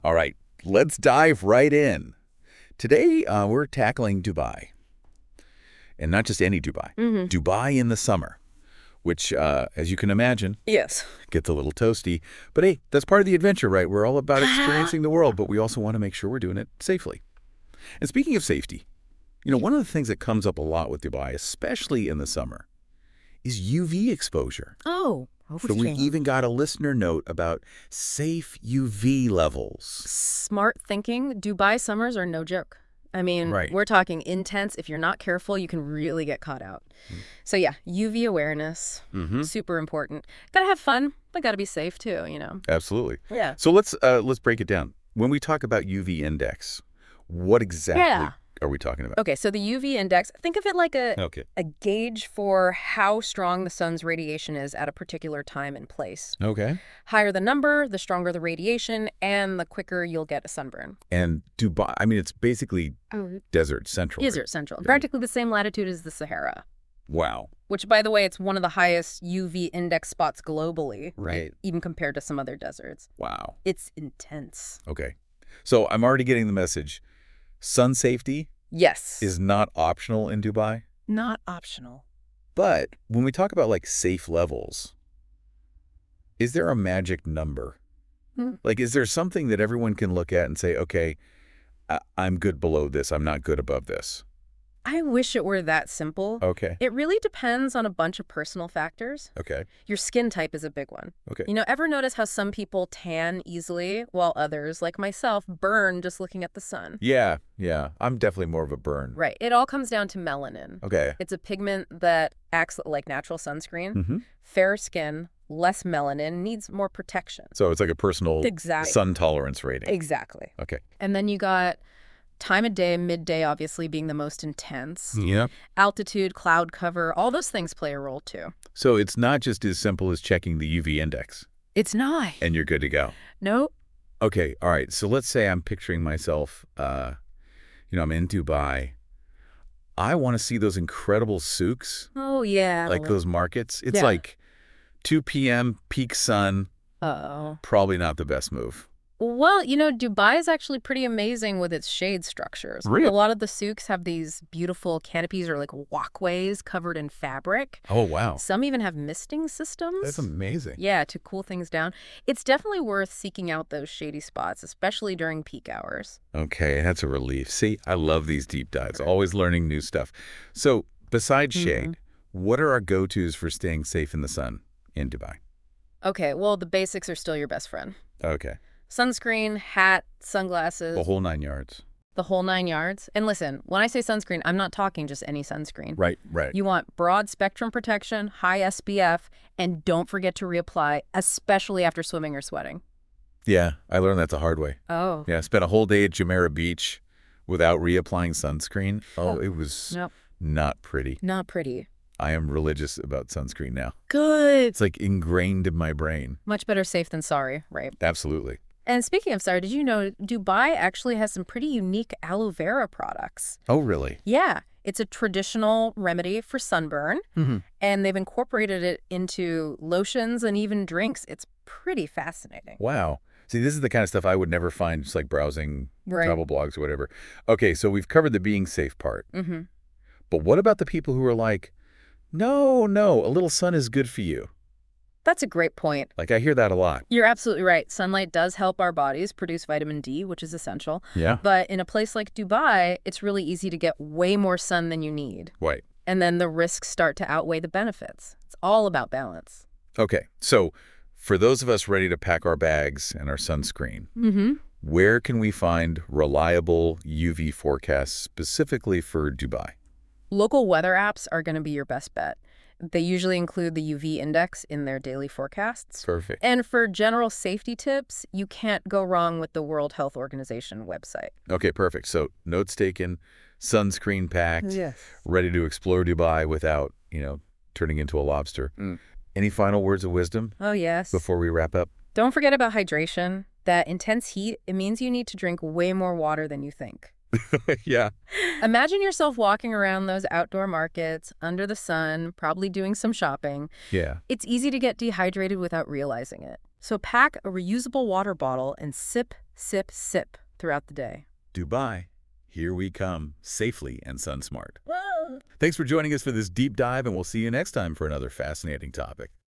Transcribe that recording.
All right, let's dive right in. Today, we're tackling Dubai. And not just any Dubai. Dubai in the summer, which, as you can imagine, Yes. gets a little toasty. But hey, that's part of the adventure, right? We're all about experiencing the world, but we also want to make sure we're doing it safely. And speaking of safety, one of the things that comes up a lot with Dubai, especially in the summer, is UV exposure. Oh, So we even got a listener note about safe UV levels. smart thinking. Dubai summers are no joke. I mean, Right. we're talking intense. If you're not careful, you can really get caught out. So yeah, UV awareness, super important. Gotta have fun, but gotta be safe too. Absolutely. Yeah. So let's break it down. When we talk about UV index, what exactly are we talking about? Okay, so the UV index, think of it like Okay. a gauge for how strong the sun's radiation is at a particular time and place. Okay. Higher the number, the stronger the radiation, and the quicker you'll get a sunburn. And Dubai, I mean, it's basically desert central. Desert central, practically the same latitude as the Sahara. Wow. Which, by the way, it's one of the highest UV index spots globally. Right. Even compared to some other deserts. Wow. It's intense. Okay. So I'm already getting the message. Sun safety Yes. is not optional in Dubai. not optional. But when we talk about like safe levels, is there a magic number? Like, is there something that everyone can look at and say, okay, I'm good below this, I'm not good above this? I wish it were that simple. Okay. It really depends on a bunch of personal factors. Okay. Your skin type is a big one. Okay. Ever notice how some people tan easily while others, like myself, burn just looking at the sun? Yeah. I'm definitely more of a burn. Right. It all comes down to melanin. Okay. It's a pigment that acts like natural sunscreen. Fair skin, less melanin, needs more protection. So it's like a personal Exactly. sun tolerance rating. Exactly. Okay. And then you got time of day, midday obviously being the most intense. Yeah. Altitude, cloud cover, all those things play a role too. So it's not just as simple as checking the UV index It's not. and you're good to go. Nope. Okay. All right. So let's say I'm picturing myself, I'm in Dubai. I want to see those incredible souks, Oh, yeah. like those markets. It's Yeah. like 2 p.m., peak sun, Uh-oh. probably not the best move. Well, Dubai is actually pretty amazing with its shade structures. Really? A lot of the souks have these beautiful canopies or like walkways covered in fabric. Oh, wow. Some even have misting systems. That's amazing. Yeah, to cool things down. It's definitely worth seeking out those shady spots, especially during peak hours. Okay, that's a relief. See, I love these deep dives, always learning new stuff. So besides shade, what are our go-tos for staying safe in the sun in Dubai? Okay, well, the basics are still your best friend. Okay, Sunscreen, hat, sunglasses, the whole 9 yards. the whole 9 yards. And listen, when I say sunscreen, I'm not talking just any sunscreen. Right. You want broad spectrum protection, high SPF, and don't forget to reapply, especially after swimming or sweating. Yeah, I learned that the hard way. Oh. Yeah, I spent a whole day at Jumeirah Beach without reapplying sunscreen. Oh, it was Nope. not pretty. Not pretty. I am religious about sunscreen now. Good. It's like ingrained in my brain. Much better safe than sorry, right? Absolutely. And speaking of sorry, did you know Dubai actually has some pretty unique aloe vera products? Oh, really? Yeah. It's a traditional remedy for sunburn, and they've incorporated it into lotions and even drinks. It's pretty fascinating. Wow. See, this is the kind of stuff I would never find just like browsing Right. travel blogs or whatever. Okay, so we've covered the being safe part. But what about the people who are like, no, a little sun is good for you? That's a great point. Like, I hear that a lot. You're absolutely right. Sunlight does help our bodies produce vitamin D, which is essential. Yeah. But in a place like Dubai, it's really easy to get way more sun than you need. Right. And then the risks start to outweigh the benefits. It's all about balance. Okay, so for those of us ready to pack our bags and our sunscreen, where can we find reliable UV forecasts specifically for Dubai? Local weather apps are going to be your best bet. They usually include the UV index in their daily forecasts. Perfect. And for general safety tips, you can't go wrong with the World Health Organization website. Okay, perfect. So notes taken, sunscreen packed, ready to explore Dubai without, turning into a lobster. Any final words of wisdom Oh, yes. before we wrap up? Don't forget about hydration. That intense heat, it means you need to drink way more water than you think. Yeah. Imagine yourself walking around those outdoor markets under the sun, probably doing some shopping. Yeah. It's easy to get dehydrated without realizing it. So pack a reusable water bottle and sip Sip, sip throughout the day. Dubai, here we come, safely and sun-smart. Thanks for joining us for this deep dive, and we'll see you next time for another fascinating topic.